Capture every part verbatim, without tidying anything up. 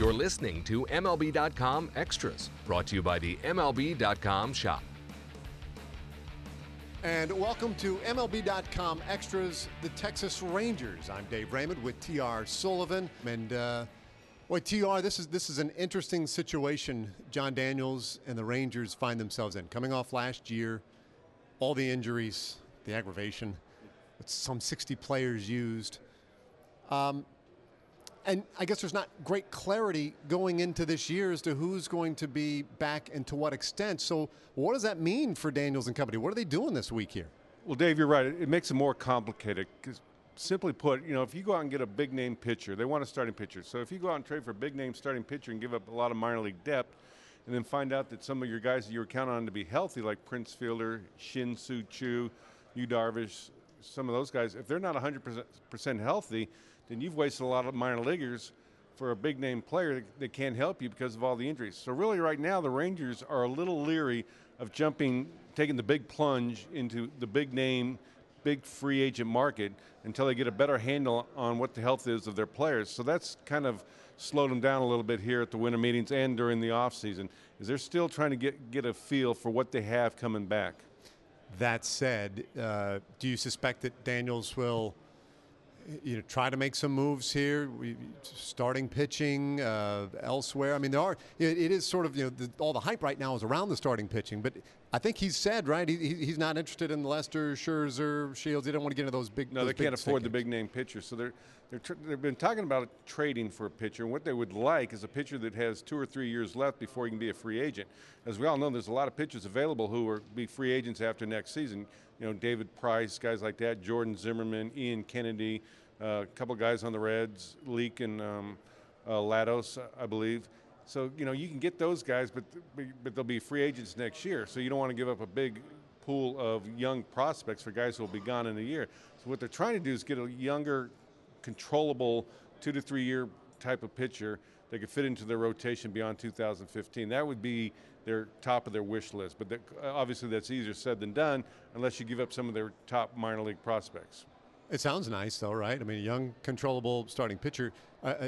You're listening to M L B dot com Extras, brought to you by the M L B dot com shop. And welcome to M L B dot com Extras, the Texas Rangers. I'm Dave Raymond with T R Sullivan. And, uh, boy, T R, this is, this is an interesting situation Jon Daniels and the Rangers find themselves in. Coming off last year, all the injuries, the aggravation, with some sixty players used. Um, and I guess there's not great clarity going into this year as to who's going to be back and to what extent. So what does that mean for Daniels and company? What are they doing this week here? Well, Dave, you're right. It makes it more complicated because, simply put, you know, if you go out and get a big-name pitcher, they want a starting pitcher. So if you go out and trade for a big-name starting pitcher and give up a lot of minor league depth and then find out that some of your guys that you were counting on to be healthy, like Prince Fielder, Shin-Soo Choo, Yu Darvish, some of those guys, if they're not one hundred percent healthy, then you've wasted a lot of minor leaguers for a big-name player that can't help you because of all the injuries. So really right now the Rangers are a little leery of jumping, taking the big plunge into the big-name, big free agent market until they get a better handle on what the health is of their players. So that's kind of slowed them down a little bit here at the winter meetings and during the offseason, is they're still trying to get, get a feel for what they have coming back. That said, uh, do you suspect that Daniels will, you know, try to make some moves here, we, starting pitching uh, elsewhere? I mean, there are. It, it is sort of, you know, the, all the hype right now is around the starting pitching, but I think he's said, right, he, he's not interested in Lester, Scherzer, Shields. He don't want to get into those big. No, those they can't big afford the stinkers. big name pitchers. So they're they're tr they've been talking about trading for a pitcher, and what they would like is a pitcher that has two or three years left before he can be a free agent. As we all know, there's a lot of pitchers available who will be free agents after next season. You know, David Price, guys like that, Jordan Zimmerman, Ian Kennedy, uh, a couple guys on the Reds, Leake and um, uh, Lados, I believe. So, you know, you can get those guys, but but they'll be free agents next year. So you don't want to give up a big pool of young prospects for guys who will be gone in a year. So what they're trying to do is get a younger, controllable two to three year type of pitcher that could fit into their rotation beyond two thousand fifteen. That would be their top of their wish list. But that, obviously that's easier said than done unless you give up some of their top minor league prospects. It sounds nice, though, right? I mean, a young, controllable starting pitcher. Uh,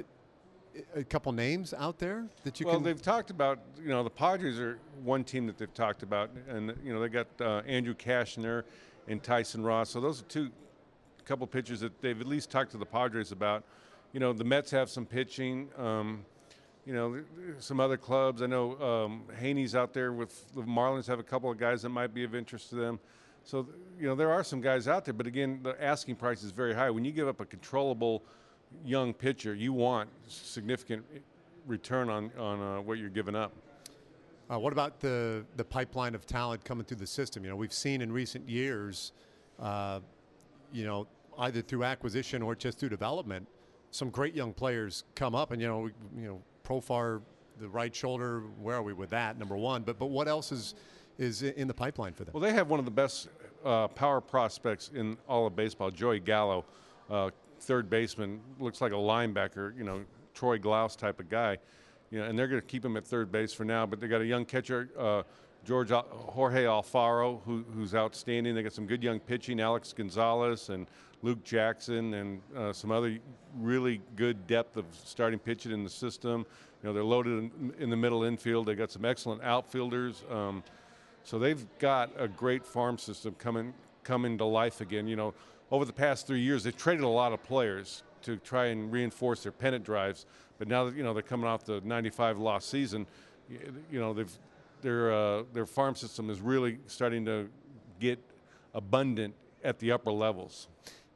a, a couple names out there that you well, can. Well, they've talked about, you know, the Padres are one team that they've talked about, and you know they got uh, Andrew Cashner and Tyson Ross. So those are two, couple pitchers that they've at least talked to the Padres about. You know, the Mets have some pitching. Um, you know, some other clubs. I know um, Haney's out there with the Marlins. Have a couple of guys that might be of interest to them. So, you know, there are some guys out there, but again, the asking price is very high. When you give up a controllable young pitcher, you want significant return on, on uh, what you're giving up. Uh, what about the, the pipeline of talent coming through the system? You know, we've seen in recent years, uh, you know, either through acquisition or just through development, some great young players come up, and, you know, we, you know, Profar, the right shoulder, where are we with that, number one? But, but what else is is in the pipeline for them? Well, they have one of the best uh, power prospects in all of baseball, Joey Gallo, uh, third baseman, looks like a linebacker, you know, Troy Glaus type of guy, you know, and they're going to keep him at third base for now. But they got a young catcher, uh, George Al Jorge Alfaro, who, who's outstanding. They got some good young pitching, Alex Gonzalez and Luke Jackson, and uh, some other really good depth of starting pitching in the system. You know, they're loaded in, in the middle infield. They got some excellent outfielders. Um, So they've got a great farm system coming coming to life again. You know, over the past three years, they've traded a lot of players to try and reinforce their pennant drives. But now that, you know, they're coming off the ninety-five loss season, you know, they've their uh, their farm system is really starting to get abundant at the upper levels.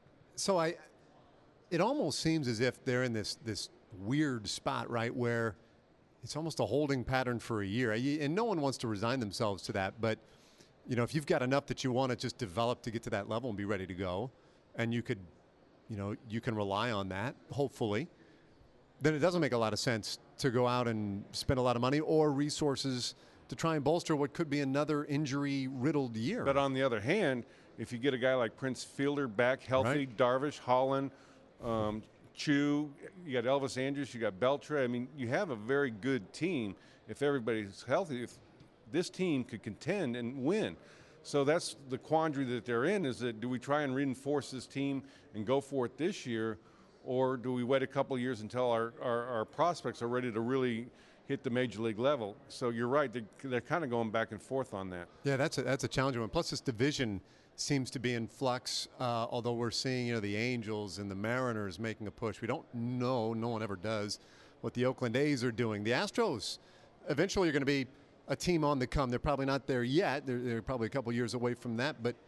So I, it almost seems as if they're in this this weird spot, right, where it's almost a holding pattern for a year. And no one wants to resign themselves to that. But, you know, if you've got enough that you want to just develop to get to that level and be ready to go, and you could, you know, you can rely on that, hopefully, then it doesn't make a lot of sense to go out and spend a lot of money or resources to try and bolster what could be another injury-riddled year. But on the other hand, if you get a guy like Prince Fielder back healthy, right. Darvish, Holland, um, Chu, you got Elvis Andrus, you got Beltre. I mean, you have a very good team if everybody's healthy. If this team could contend and win. So that's the quandary that they're in, is that do we try and reinforce this team and go for it this year, or do we wait a couple of years until our, our, our prospects are ready to really hit the major league level? So you're right, they're, they're kind of going back and forth on that. Yeah, that's a, that's a challenging one. Plus, this division seems to be in flux, uh, although we're seeing, you know, the Angels and the Mariners making a push. We don't know, no one ever does, what the Oakland A's are doing. The Astros eventually are going to be a team on the come. They're probably not there yet. They're, they're probably a couple years away from that. But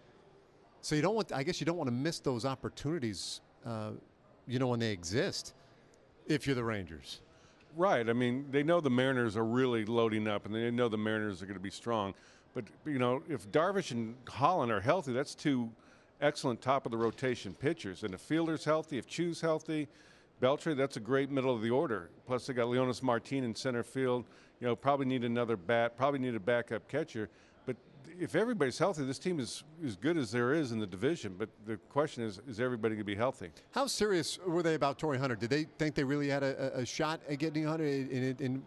so you don't want, I guess you don't want to miss those opportunities, uh, you know, when they exist, if you're the Rangers. Right. I mean, they know the Mariners are really loading up, and they know the Mariners are going to be strong. But, you know, if Darvish and Holland are healthy, that's two excellent top-of-the-rotation pitchers. And if Fielder's healthy, if Chu's healthy, Beltre, that's a great middle of the order. Plus, they got Leonis Martin in center field. You know, probably need another bat, probably need a backup catcher. But if everybody's healthy, this team is as good as there is in the division. But the question is, is everybody going to be healthy? How serious were they about Torrey Hunter? Did they think they really had a, a shot at getting Hunter in, in, in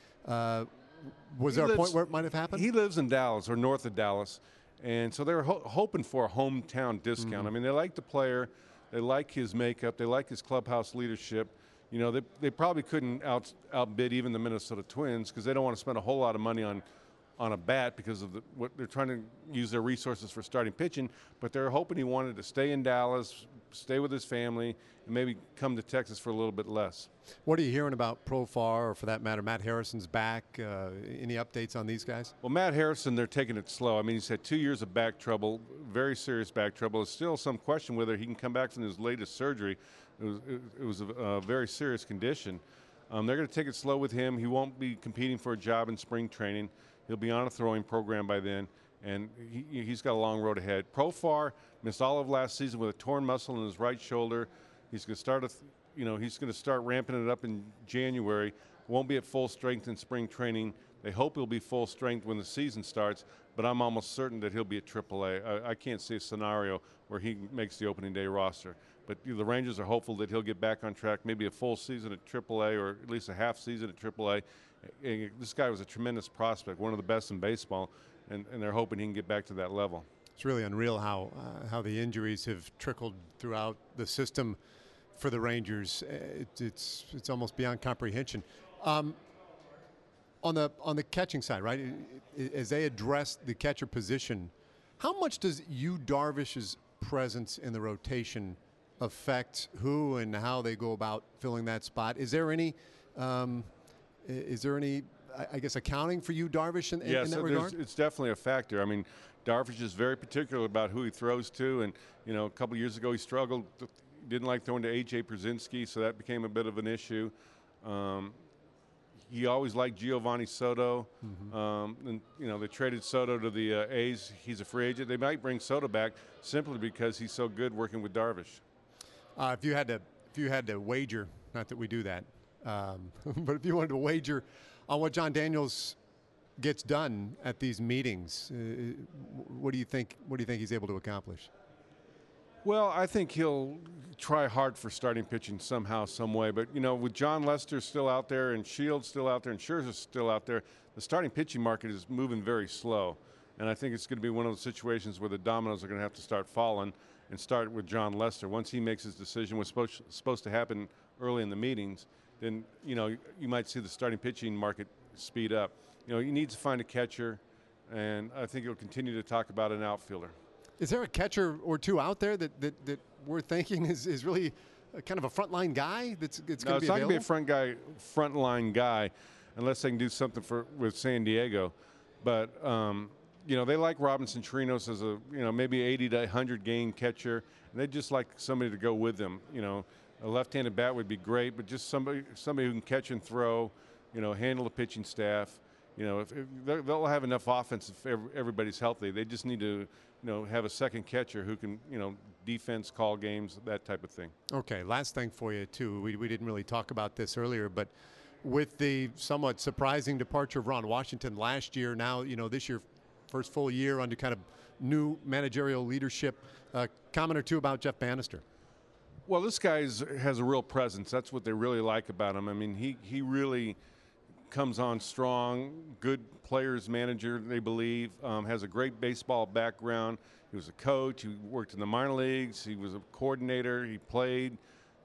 uh, was He there lives, a point where it might have happened? He lives in Dallas or north of Dallas, and so they were ho hoping for a hometown discount. Mm-hmm. I mean, they like the player, they like his makeup, they like his clubhouse leadership. You know, they, they probably couldn't out, outbid even the Minnesota Twins because they don't want to spend a whole lot of money on on a bat because of the, what they're trying to use their resources for starting pitching, but they're hoping he wanted to stay in Dallas, stay with his family, and maybe come to Texas for a little bit less. What are you hearing about Profar, or for that matter, Matt Harrison's back? Uh, any updates on these guys? Well, Matt Harrison, they're taking it slow. I mean, he's had two years of back trouble, very serious back trouble. There's still some question whether he can come back from his latest surgery. It was, it, it was a, a very serious condition. Um, they're going to take it slow with him. He won't be competing for a job in spring training. He'll be on a throwing program by then, and he, he's got a long road ahead. Profar missed all of last season with a torn muscle in his right shoulder. He's going to start, a, you know, he's going to start ramping it up in January. Won't be at full strength in spring training. They hope he'll be full strength when the season starts, but I'm almost certain that he'll be at triple A. I, I can't see a scenario where he makes the opening day roster. But you know, the Rangers are hopeful that he'll get back on track, maybe a full season at triple A or at least a half season at triple A. And this guy was a tremendous prospect, one of the best in baseball, and, and they're hoping he can get back to that level. It's really unreal how uh, how the injuries have trickled throughout the system for the Rangers. It, it's it's almost beyond comprehension. Um, on the on the catching side, right? As they address the catcher position, how much does Yu Darvish's presence in the rotation affect who and how they go about filling that spot? Is there any um, is there any I guess accounting for Yu Darvish in, yes, in that so regard? It's definitely a factor. I mean, Darvish is very particular about who he throws to, and you know, a couple of years ago he struggled, didn't like throwing to A J Pierzynski, so that became a bit of an issue. Um, he always liked Giovanni Soto, mm-hmm. um, and you know they traded Soto to the uh, A's. He's a free agent. They might bring Soto back simply because he's so good working with Darvish. Uh, if you had to, if you had to wager, not that we do that, um, but if you wanted to wager on what Jon Daniels gets done at these meetings, uh, what do you think? What do you think he's able to accomplish? Well, I think he'll try hard for starting pitching somehow, some way. But you know, with John Lester still out there, and Shields still out there, and Scherzer still out there, the starting pitching market is moving very slow. And I think it's going to be one of those situations where the dominoes are going to have to start falling, and start with John Lester. Once he makes his decision, what's supposed supposed to happen early in the meetings, then you know you might see the starting pitching market speed up. You know, he needs to find a catcher, and I think he'll continue to talk about an outfielder. Is there a catcher or two out there that that, that we're thinking is, is really a kind of a frontline guy that's it's no, going to be it's not going to be a available? front guy, frontline guy, unless they can do something for with San Diego. But um, you know, they like Robinson Chirinos as a you know maybe eighty to one hundred game catcher, and they just like somebody to go with them. You know, a left-handed bat would be great, but just somebody somebody who can catch and throw, you know, handle the pitching staff. You know, if, if they'll have enough offense if everybody's healthy. They just need to, you know, have a second catcher who can, you know, defense, call games, that type of thing. Okay, last thing for you, too. We, we didn't really talk about this earlier, but with the somewhat surprising departure of Ron Washington last year, now, you know, this year, first full year under kind of new managerial leadership, uh, comment or two about Jeff Bannister. Well, this guy has a real presence. That's what they really like about him. I mean, he, he really comes on strong, good players manager, they believe, um, has a great baseball background. He was a coach, he worked in the minor leagues, he was a coordinator, he played.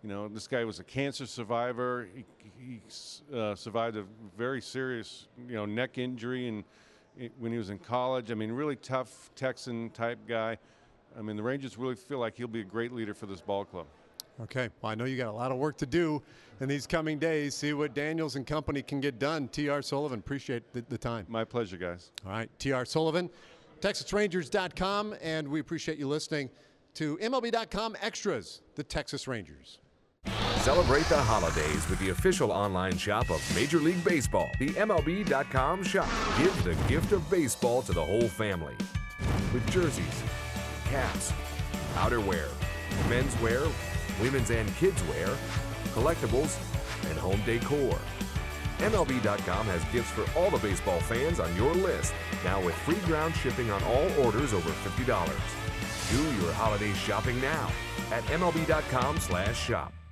You know, this guy was a cancer survivor. He, he uh, survived a very serious, you know, neck injury and when he was in college. I mean, really tough Texan type guy. I mean, the Rangers really feel like he'll be a great leader for this ball club. Okay, well, I know you got a lot of work to do in these coming days. See what Daniels and company can get done. T R. Sullivan, appreciate the, the time. My pleasure, guys. All right, T R. Sullivan, Texas Rangers dot com, and we appreciate you listening to M L B dot com Extras, the Texas Rangers. Celebrate the holidays with the official online shop of Major League Baseball, the M L B dot com shop. Give the gift of baseball to the whole family with jerseys, caps, outerwear, menswear, women's and kids' wear, collectibles, and home decor. M L B dot com has gifts for all the baseball fans on your list, now with free ground shipping on all orders over fifty dollars. Do your holiday shopping now at M L B dot com slash shop.